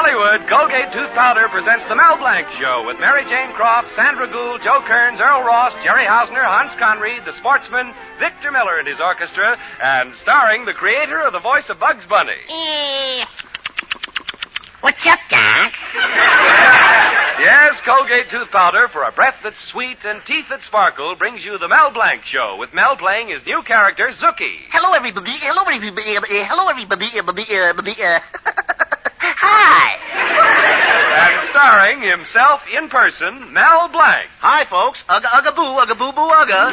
Hollywood, Colgate Tooth Powder presents The Mel Blanc Show with Mary Jane Croft, Sandra Gould, Joe Kearns, Earl Ross, Jerry Hausner, Hans Conried, the sportsman, Victor Miller and his orchestra, and starring the creator of the voice of Bugs Bunny. What's up, Doc? Yes, Colgate Tooth Powder for a breath that's sweet and teeth that sparkle brings you The Mel Blanc Show with Mel playing his new character, Zookie. Hello, everybody. Hi. And starring himself in person, Mel Blanc. Hi, folks. Ugga, ugga, boo, ugga, boo, boo, ugga.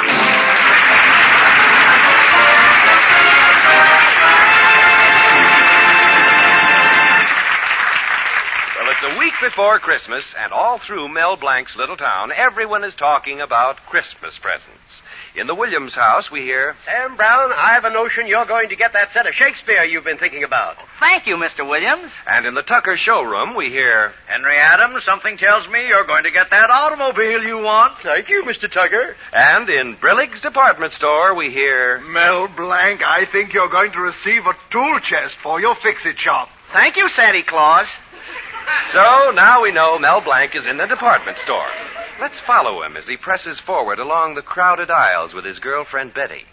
Well, it's a week before Christmas, and all through Mel Blanc's little town, everyone is talking about Christmas presents. In the Williams house, we hear, Sam Brown, I have a notion you're going to get that set of Shakespeare you've been thinking about. Thank you, Mr. Williams. and in the Tucker showroom, we hear, Henry Adams, something tells me you're going to get that automobile you want. Thank you, Mr. Tucker. and in Brillig's department store, we hear, Mel Blanc, I think you're going to receive a tool chest for your fix-it shop. Thank you, Santa Claus. So now we know Mel Blanc is in the department store. Let's follow him as he presses forward along the crowded aisles with his girlfriend Betty.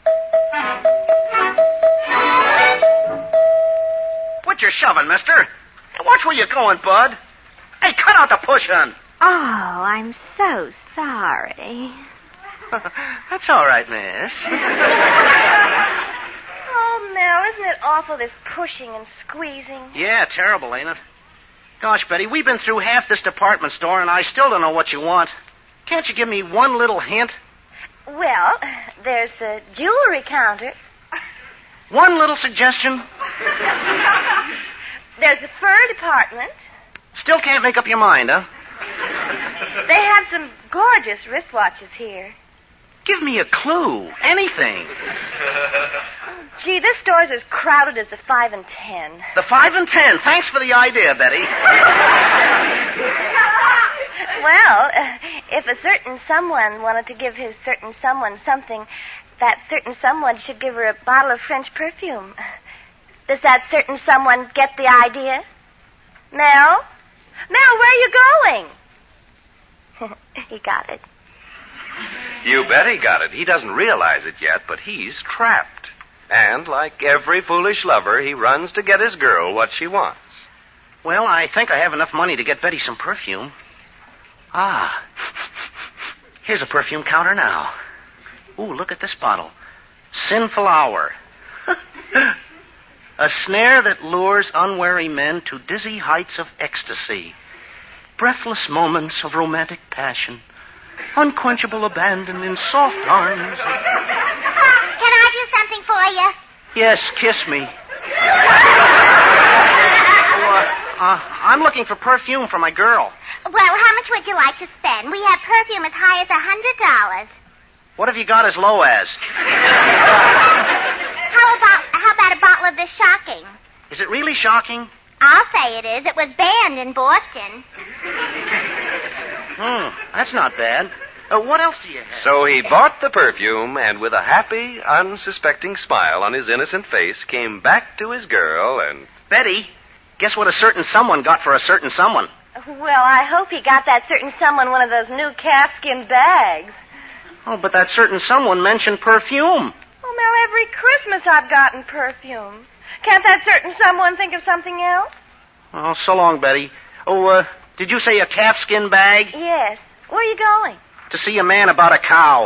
What you shoving, mister? Watch where you're going, bud. Hey, cut out the pushing. Oh, I'm so sorry. That's all right, miss. Oh, Mel, isn't it awful, this pushing and squeezing? Yeah, terrible, ain't it? Gosh, Betty, we've been through half this department store, and I still don't know what you want. Can't you give me one little hint? Well, there's the jewelry counter. One little suggestion? There's the fur department. Still can't make up your mind, huh? They have some gorgeous wristwatches here. Give me a clue. Anything. Gee, this store's as crowded as the 5 and 10. The 5 and 10. Thanks for the idea, Betty. Well, if a certain someone wanted to give his certain someone something, that certain someone should give her a bottle of French perfume. Does that certain someone get the idea? Mel? Mel, where are you going? He got it. You bet he got it. He doesn't realize it yet, but he's trapped. And like every foolish lover, he runs to get his girl what she wants. Well, I think I have enough money to get Betty some perfume. Ah. Here's a perfume counter now. Ooh, look at this bottle. Sinful Hour. A snare that lures unwary men to dizzy heights of ecstasy. Breathless moments of romantic passion. Unquenchable abandon in soft arms. Can I do something for you? Yes, kiss me. I'm looking for perfume for my girl. Well, how much would you like to spend? We have perfume as high as $100. What have you got as low as? How about a bottle of this shocking? Is it really shocking? I'll say it is. It was banned in Boston. That's not bad. What else do you have? So he bought the perfume, and with a happy, unsuspecting smile on his innocent face, came back to his girl and... Betty, guess what a certain someone got for a certain someone? Well, I hope he got that certain someone one of those new calfskin bags. Oh, but that certain someone mentioned perfume. Oh, Mel, every Christmas I've gotten perfume. Can't that certain someone think of something else? Oh, so long, Betty. Oh, did you say a calfskin bag? Yes. Where are you going? To see a man about a cow.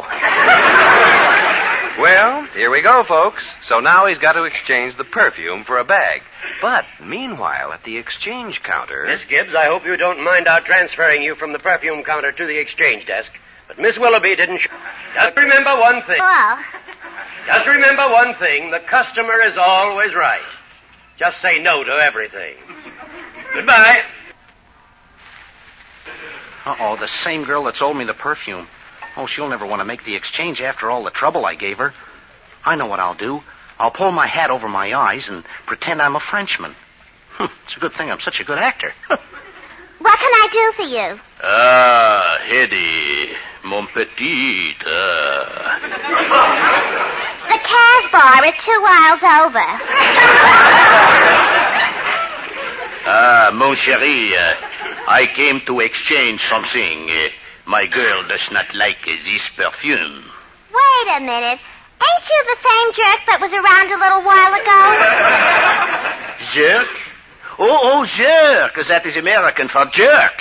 Well, here we go, folks. So now he's got to exchange the perfume for a bag. But meanwhile, at the exchange counter... Miss Gibbs, I hope you don't mind our transferring you from the perfume counter to the exchange desk. But Miss Willoughby didn't... Just remember one thing. Well, Just remember one thing. The customer is always right. Just say no to everything. Goodbye. Uh-oh, the same girl that sold me the perfume. Oh, she'll never want to make the exchange after all the trouble I gave her. I know what I'll do. I'll pull my hat over my eyes and pretend I'm a Frenchman. It's a good thing I'm such a good actor. what can I do for you? Ah, Hetty, mon petit. The Cas bar is 2 miles over. Mon chéri, I came to exchange something. My girl does not like this perfume. Wait a minute. Ain't you the same jerk that was around a little while ago? Jerk? Oh, jerk. That is American for jerk.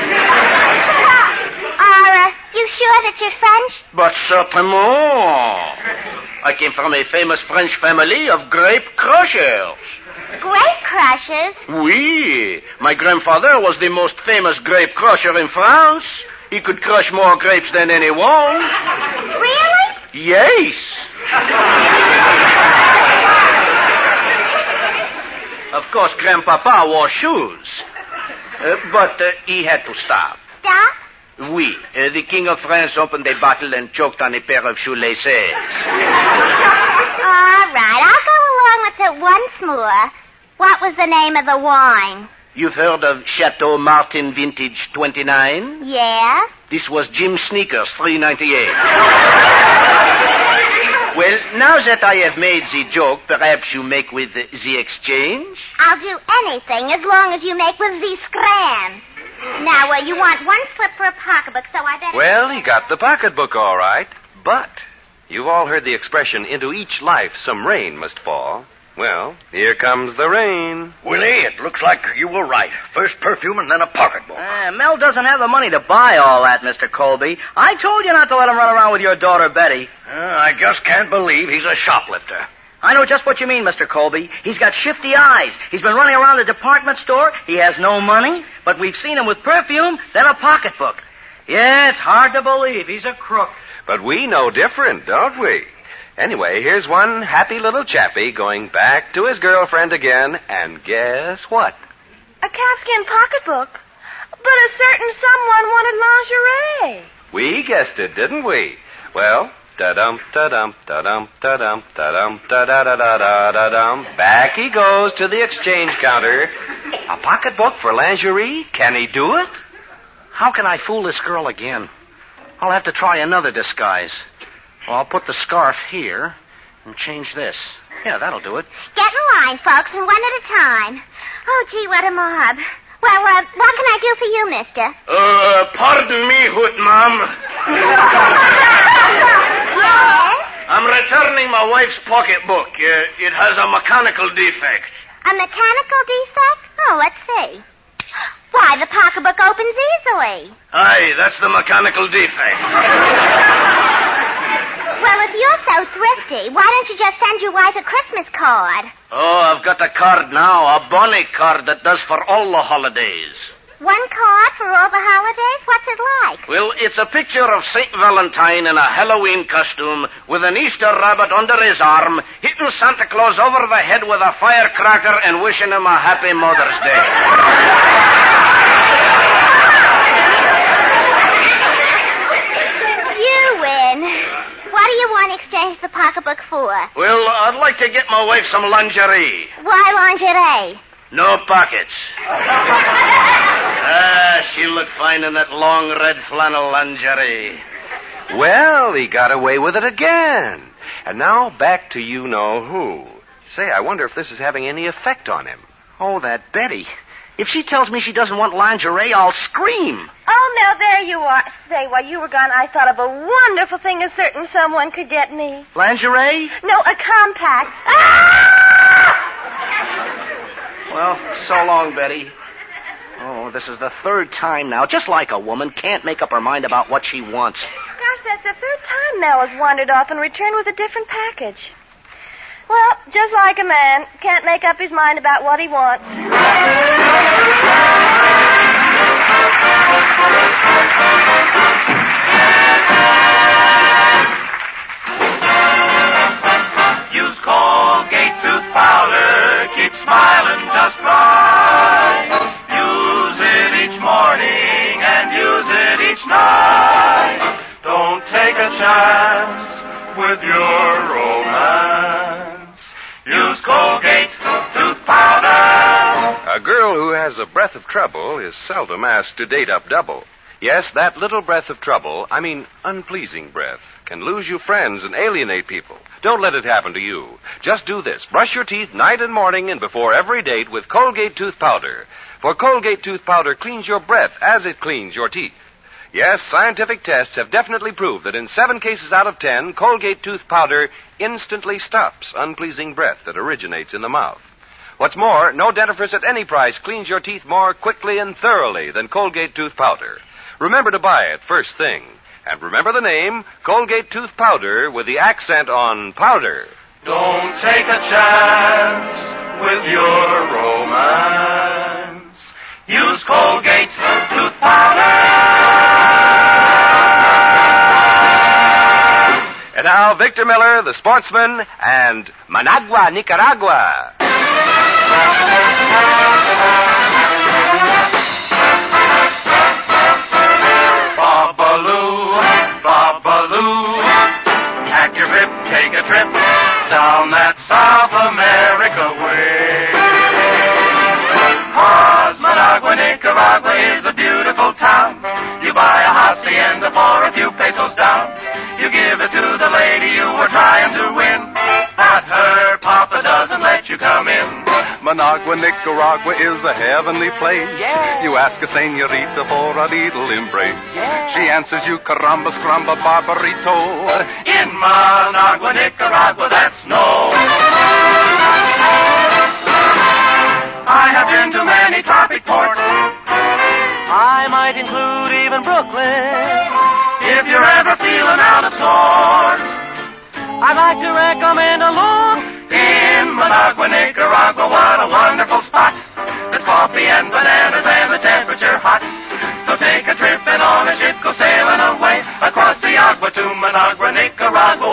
Are you sure that you're French? But certainement. I came from a famous French family of grape crushers. Grape crushers? Oui. My grandfather was the most famous grape crusher in France. He could crush more grapes than anyone. Really? Yes. Of course, Grandpapa wore shoes. But he had to stop. Stop? Oui. The King of France opened a bottle and choked on a pair of shoelaces. All right, I'll go along with it once more. What was the name of the wine? You've heard of Chateau Martin Vintage 29? Yeah? This was Jim Sneakers, $3.98. Well, now that I have made the joke, perhaps you make with the exchange? I'll do anything as long as you make with the scram. Now, you want one slip for a pocketbook, so I better... Well, he got the pocketbook all right, but you've all heard the expression, into each life some rain must fall. Well, here comes the rain. Willie, it looks like you were right. First perfume and then a pocketbook. Mel doesn't have the money to buy all that, Mr. Colby. I told you not to let him run around with your daughter, Betty. I just can't believe he's a shoplifter. I know just what you mean, Mr. Colby. He's got shifty eyes. He's been running around the department store. He has no money, but we've seen him with perfume, then a pocketbook. Yeah, it's hard to believe he's a crook. But we know different, don't we? Anyway, here's one happy little chappie going back to his girlfriend again, and guess what? A calfskin pocketbook. But a certain someone wanted lingerie. We guessed it, didn't we? Well, da-dum, da-dum, da-dum, da-dum, da-dum, da-da-da-da-da-da-dum. Back he goes to the exchange counter. A pocketbook for lingerie? Can he do it? How can I fool this girl again? I'll have to try another disguise. Well, I'll put the scarf here and change this. Yeah, that'll do it. Get in line, folks, and one at a time. Oh, gee, what a mob. Well, what can I do for you, mister? Pardon me, Hoot Mom. Yes? I'm returning my wife's pocketbook. It has a mechanical defect. A mechanical defect? Oh, let's see. Why, the pocketbook opens easily. Aye, that's the mechanical defect. Well, if you're so thrifty, why don't you just send your wife a Christmas card? Oh, I've got a card now, a bonnet card that does for all the holidays. One card for all the holidays? What's it like? Well, it's a picture of St. Valentine in a Halloween costume with an Easter rabbit under his arm, hitting Santa Claus over the head with a firecracker and wishing him a happy Mother's Day. You win. What do you want to exchange the pocketbook for? Well, I'd like to get my wife some lingerie. Why lingerie? No pockets. She'll look fine in that long red flannel lingerie. Well, he got away with it again. And now back to you-know-who. Say, I wonder if this is having any effect on him. Oh, that Betty. If she tells me she doesn't want lingerie, I'll scream. Oh, now there you are. Say, while you were gone, I thought of a wonderful thing a certain someone could get me. Lingerie? No, a compact. Well, so long, Betty. Oh, this is the third time now. Just like a woman, can't make up her mind about what she wants. Gosh, that's the third time Mel has wandered off and returned with a different package. Well, just like a man, can't make up his mind about what he wants. Use Colgate tooth powder, keep smiling just right. Use it each morning and use it each night. Don't take a chance with your romance. Use Colgate tooth powder. A girl who has a breath of trouble is seldom asked to date up double. Yes, that little breath of trouble, I mean unpleasing breath. can lose you friends and alienate people. Don't let it happen to you. Just do this. Brush your teeth night and morning and before every date with Colgate tooth powder. For Colgate tooth powder cleans your breath as it cleans your teeth. Yes, scientific tests have definitely proved that in 7 cases out of 10, Colgate tooth powder instantly stops unpleasing breath that originates in the mouth. What's more, no dentifrice at any price cleans your teeth more quickly and thoroughly than Colgate tooth powder. Remember to buy it first thing. And remember the name, Colgate tooth powder with the accent on powder. Don't take a chance with your romance. Use Colgate tooth powder. And now, Victor Miller, the sportsman, and Managua, Nicaragua. Babaloo, Babaloo, pack your grip, take a trip down that South America way. 'Cause Managua, Nicaragua is a beautiful town. You buy a hacienda for a few pesos down. You give it to the lady you were trying to win, but her papa doesn't let you come in. Managua, Nicaragua is a heavenly place. Yeah. You ask a senorita for a little embrace. Yeah. She answers you, caramba, scramba, barbarito. In Managua, Nicaragua, that's no. I have been to many tropic ports. I might include even Brooklyn. If you're ever feeling out of sorts, I'd like to recommend a look in Managua, Nicaragua. What a wonderful spot. There's coffee and bananas and the temperature hot. So take a trip and on a ship go sailing away across the agua to Managua, Nicaragua.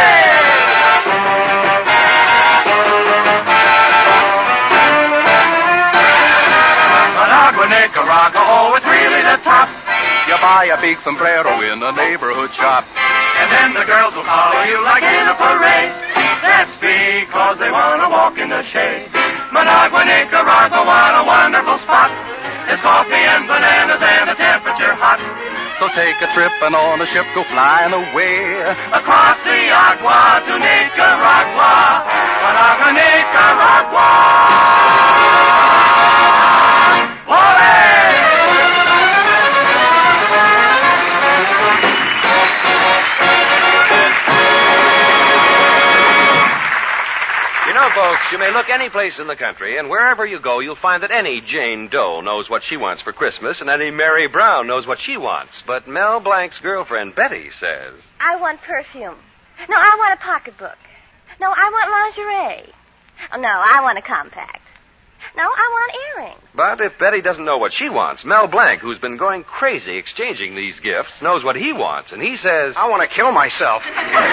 Managua, Nicaragua, oh, it's really the top. You buy a big sombrero in a neighborhood shop. And then the girls will follow you like in a parade. That's because they want to walk in the shade. Managua, Nicaragua, what a wonderful spot. There's coffee and bananas and the temperature hot. So take a trip and on a ship go flying away across the agua to Nicaragua. Managua, Nicaragua. Folks, you may look any place in the country, and wherever you go, you'll find that any Jane Doe knows what she wants for Christmas, and any Mary Brown knows what she wants. But Mel Blanc's girlfriend, Betty, says, I want perfume. No, I want a pocketbook. No, I want lingerie. Oh, no, I want a compact. No, I want earrings. But if Betty doesn't know what she wants, Mel Blanc, who's been going crazy exchanging these gifts, knows what he wants, and he says, I want to kill myself.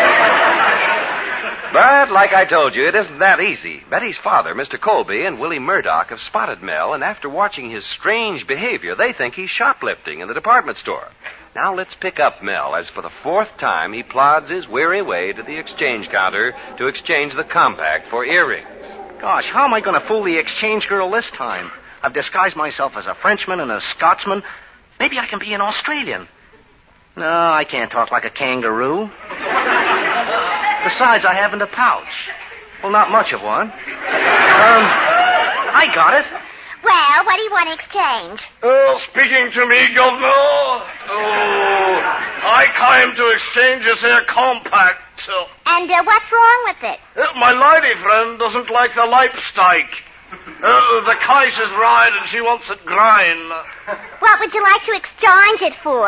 But, like I told you, it isn't that easy. Betty's father, Mr. Colby, and Willie Murdoch have spotted Mel, and after watching his strange behavior, they think he's shoplifting in the department store. Now let's pick up Mel, as for the 4th time he plods his weary way to the exchange counter to exchange the compact for earrings. Gosh, how am I going to fool the exchange girl this time? I've disguised myself as a Frenchman and a Scotsman. Maybe I can be an Australian. No, I can't talk like a kangaroo. Besides, I haven't a pouch. Well, not much of one. I got it. Well, what do you want to exchange? Speaking to me, Governor. I came to exchange this here compact. And what's wrong with it? My lady friend doesn't like the lipstick. The case is right and she wants it grind. What would you like to exchange it for?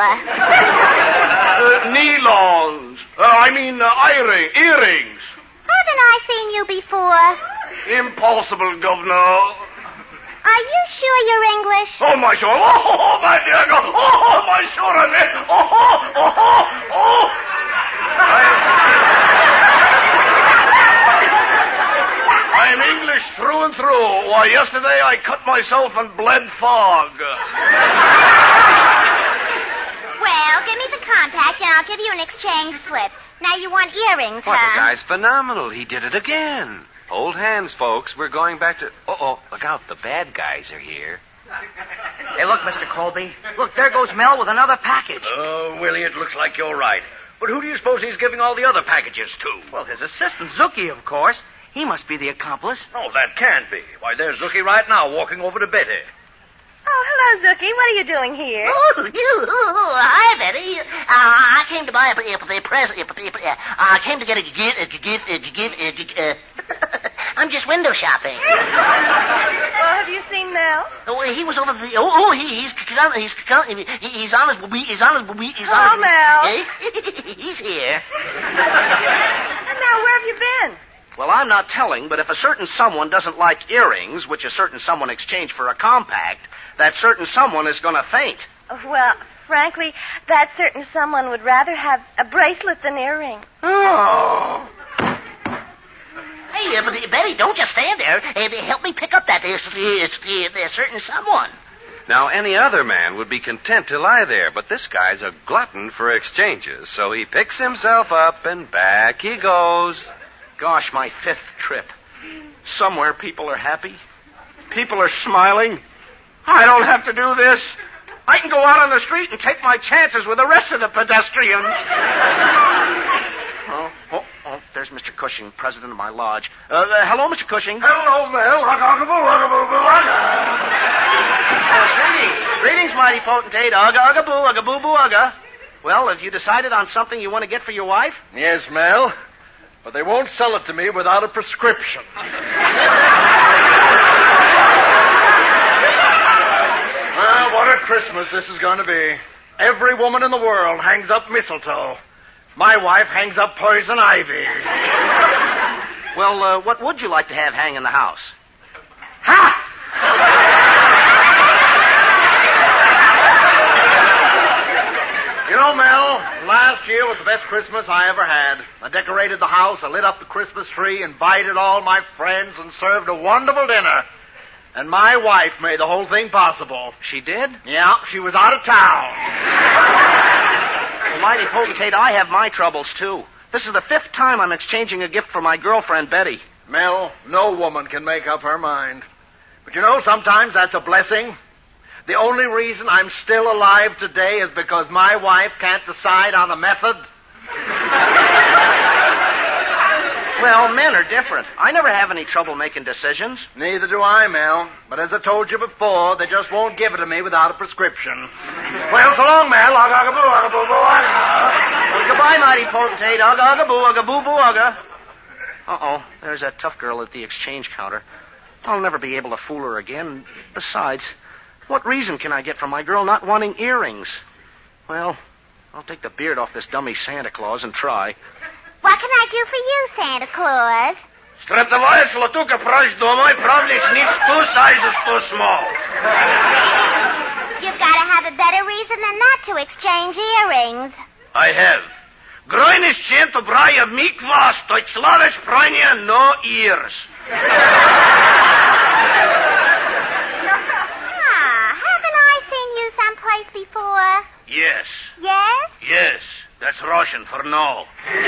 Nylons. Earrings. Haven't I seen you before? Impossible, Governor. Are you sure you're English? Oh, my sure. Oh, my dear. Oh, my sure. Oh. I'm English through and through. Why, yesterday I cut myself and bled fog. Well, give me the compact and I'll give you an exchange slip. Now you want earrings, What, huh? the guy's phenomenal. He did it again. Hold hands, folks. We're going back to... look out. The bad guys are here. Hey, look, Mr. Colby. Look, there goes Mel with another package. Oh, Willie, it looks like you're right. But who do you suppose he's giving all the other packages to? Well, his assistant, Zuki, of course. He must be the accomplice. Oh, that can't be. Why, there's Zuki right now walking over to Betty. Oh, hello, Zuki. What are you doing here? Hi, Betty. I came to buy a present. I came to get a gift. I'm just window shopping. Well, have you seen Mel? Oh, he was over the. He's honest. Hello, Mel. He's here. And now, where have you been? Well, I'm not telling, but if a certain someone doesn't like earrings, which a certain someone exchanged for a compact, that certain someone is going to faint. Well, frankly, that certain someone would rather have a bracelet than earring. Oh. Hey, but Betty, don't just stand there. Help me pick up that certain someone. Now, any other man would be content to lie there, but this guy's a glutton for exchanges, so he picks himself up and back he goes. Gosh, my 5th trip. Somewhere people are happy. People are smiling. I don't have to do this. I can go out on the street and take my chances with the rest of the pedestrians. Oh, there's Mr. Cushing, president of my lodge. Hello, Mr. Cushing. Hello, Mel. Greetings, mighty potentate. Ugga. Well, have you decided on something you want to get for your wife? Yes, Mel. But they won't sell it to me without a prescription. Well, what a Christmas this is going to be. Every woman in the world hangs up mistletoe. My wife hangs up poison ivy. Well, what would you like to have hang in the house? Ha! You know, Mel, last year was the best Christmas I ever had. I decorated the house, I lit up the Christmas tree, invited all my friends, and served a wonderful dinner. And my wife made the whole thing possible. She did? Yeah, she was out of town. Well, mighty potentate, I have my troubles, too. This is the 5th time I'm exchanging a gift for my girlfriend, Betty. Mel, no woman can make up her mind. But you know, sometimes that's a blessing. The only reason I'm still alive today is because my wife can't decide on a method. Well, men are different. I never have any trouble making decisions. Neither do I, Mel. But as I told you before, they just won't give it to me without a prescription. Well, so long, Mel. Goodbye, mighty potentate. Ugga. Uh-oh, there's that tough girl at the exchange counter. I'll never be able to fool her again. Besides, what reason can I get for my girl not wanting earrings? Well, I'll take the beard off this dummy Santa Claus and try. What can I do for you, Santa Claus? Стратовая латука прочь домой, правлишь ниц two sizes too small. You've got to have a better reason than that to exchange earrings. I have. Grojniš čento braja mikva, stoj slaveš pranja no ears. Haven't I seen you someplace before? Yes. Yes? Yes. That's Russian for no.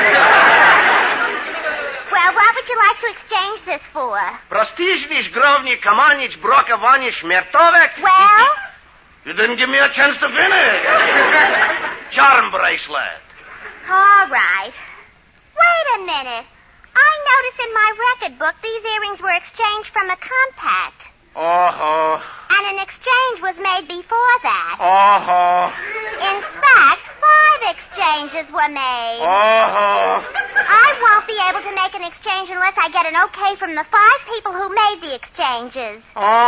Well, what would you like to exchange this for? Prostizhnish, grovni, kamanich, brokavanish, mertovek. Well? You didn't give me a chance to finish. Charm bracelet. All right. Wait a minute. I noticed in my record book these earrings were exchanged from a compact. Oh. And an exchange was made before that. Oh. In fact, 5 exchanges were made. Oh. I won't be able to make an exchange unless I get an okay from the 5 people who made the exchanges.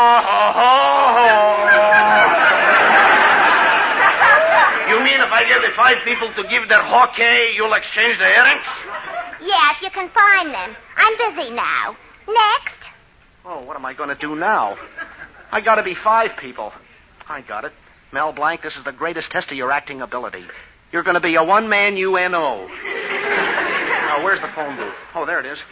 You mean if I get the 5 people to give their hockey, you'll exchange the earrings? Yeah, if you can find them. I'm busy now. Next. Oh, what am I going to do now? I got to be 5 people. I got it. Mel Blanc, this is the greatest test of your acting ability. You're going to be a one-man UNO. Now, where's the phone booth? Oh, there it is.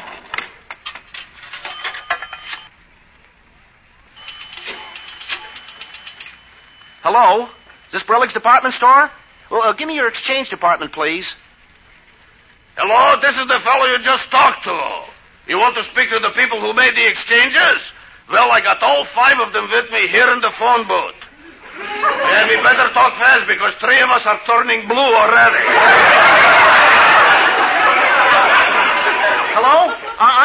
Hello? Is this Brillig's department store? Well, give me your exchange department, please. Hello, this is the fellow you just talked to. You want to speak to the people who made the exchanges? Well, I got all 5 of them with me here in the phone booth. And we better talk fast because 3 of us are turning blue already.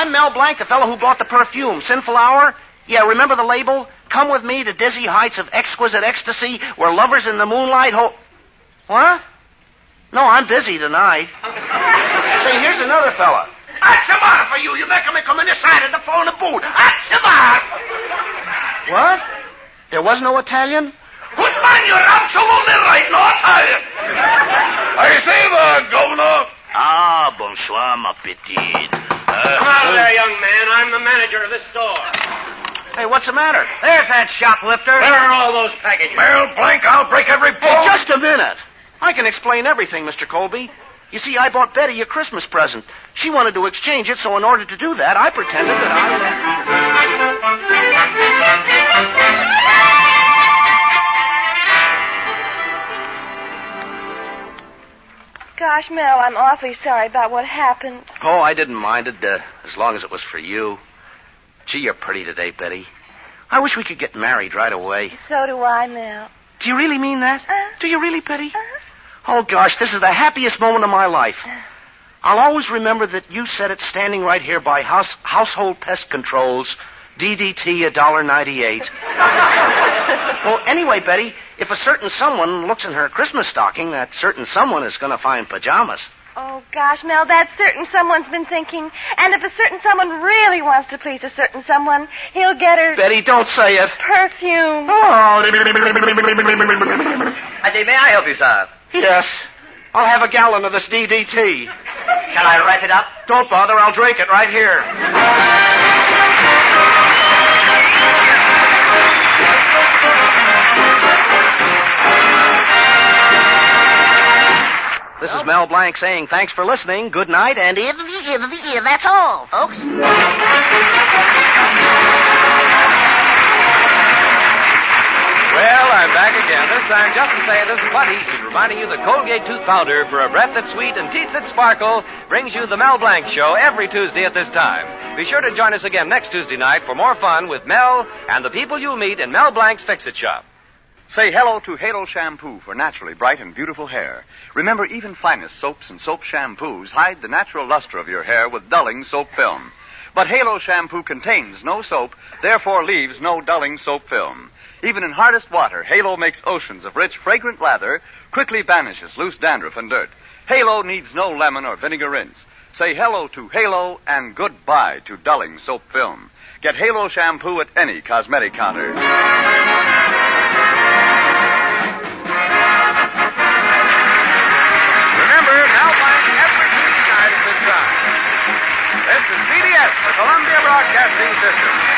I'm Mel Blanc, the fellow who bought the perfume. Sinful Hour? Yeah, remember the label? Come with me to dizzy heights of exquisite ecstasy where lovers in the moonlight What? No, I'm busy tonight. Say, here's another fella. What's the matter for you? You making me come in the side of the phone and boot. What's the matter? What? There was no Italian? Good man, you're absolutely right. No Italian. I say that, Governor. Ah, bonsoir, ma petite. Come out of there, young man. I'm the manager of this store. Hey, what's the matter? There's that shoplifter. Where are all those packages? Mel Blanc, I'll break every bone. Hey, just a minute. I can explain everything, Mr. Colby. You see, I bought Betty a Christmas present. She wanted to exchange it, so in order to do that, I pretended that Gosh, Mel, I'm awfully sorry about what happened. Oh, I didn't mind it, as long as it was for you. Gee, you're pretty today, Betty. I wish we could get married right away. So do I, Mel. Do you really mean that? Do you really, Betty? Oh, gosh, this is the happiest moment of my life. I'll always remember that you said it standing right here by Household Pest Control's DDT $1.98. Well, anyway, Betty, if a certain someone looks in her Christmas stocking, that certain someone is going to find pajamas. Oh, gosh, Mel, that certain someone's been thinking. And if a certain someone really wants to please a certain someone, he'll get her... Betty, don't say it. Perfume. Oh. I say, may I help you, sir? Yes. I'll have a gallon of this DDT. Shall I wrap it up? Don't bother. I'll drink it right here. This is Mel Blanc saying thanks for listening, good night, and That's all, folks. Well, I'm back again. This time just to say this is Bud Easton reminding you that Colgate Tooth Powder for a breath that's sweet and teeth that sparkle brings you the Mel Blanc Show every Tuesday at this time. Be sure to join us again next Tuesday night for more fun with Mel and the people you'll meet in Mel Blanc's Fix-It Shop. Say hello to Halo Shampoo for naturally bright and beautiful hair. Remember, even finest soaps and soap shampoos hide the natural luster of your hair with dulling soap film. But Halo Shampoo contains no soap, therefore leaves no dulling soap film. Even in hardest water, Halo makes oceans of rich, fragrant lather, quickly banishes loose dandruff and dirt. Halo needs no lemon or vinegar rinse. Say hello to Halo and goodbye to dulling soap film. Get Halo Shampoo at any cosmetic counter. Remember, Mel Blanc every Tuesday night at this time. This is CBS, the Columbia Broadcasting System.